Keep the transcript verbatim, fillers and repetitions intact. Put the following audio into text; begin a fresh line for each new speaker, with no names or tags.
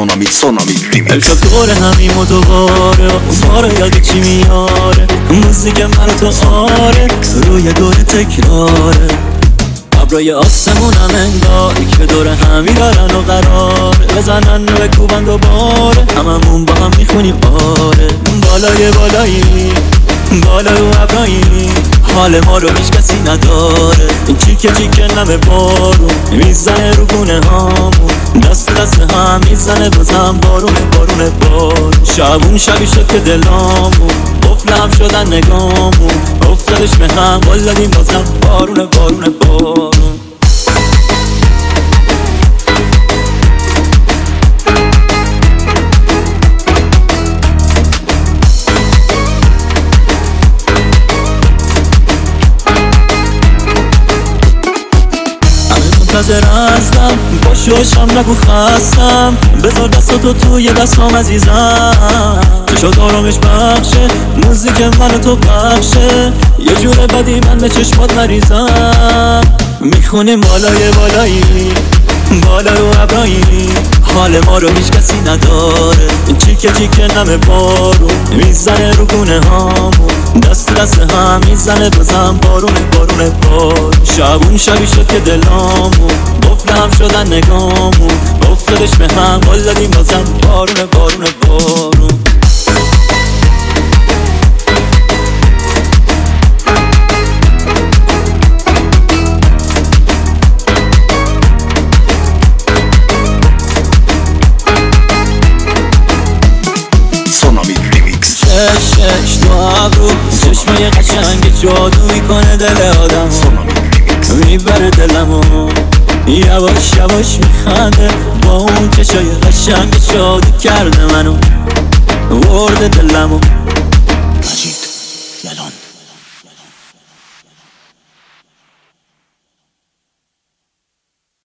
سونامی سونامی ریمیکس.
امشب دور همیم و دوباره باره یاد چی میاره موزیک منو تو آره روی دور تکراره ابرای آسمون هم انگار که دور هم میدارن و قرار بزنن و بکوبن دوباره هممون با هم میخونیم آره بالای بالایی بالا رو ابرایی حال ما رو هیچ کسی نداره این چیکه چیکه نمه بارون میزنه رو گونه هامون دست دست هم میزنه بازم بارون بارون بارون شبون شبی شد که دلامون قفل هم شدن نگامون افتادش به هم ولدیم بازم بارون بارون بارون منتظر هستم با شوشم نگو خستم بذار دستاتو توی دستام عزیزم چشات آرامش بخشه موزیک منو تو بخشه یه جور بدی من به چشمات مریضم میخونیم بالای بالایی بالا رو ابرایی حال ما رو هیچ کسی نداره این چیکه چیکه نمه بارون میزنه رو گونه هامون دست دست هم میزنه بزن بارون بارون بارون شبون شبی شد که دلامون قفل هم شدن نگامون افتادش به هم ولدیم بازم بارون بارون بارون چشش تو ابرو چشمه قشنگ جادو میکنه دل آدم میبره دلمو یواش یواش میخنده با اون چشای قشنگ جادو کرده منو ورده دلمو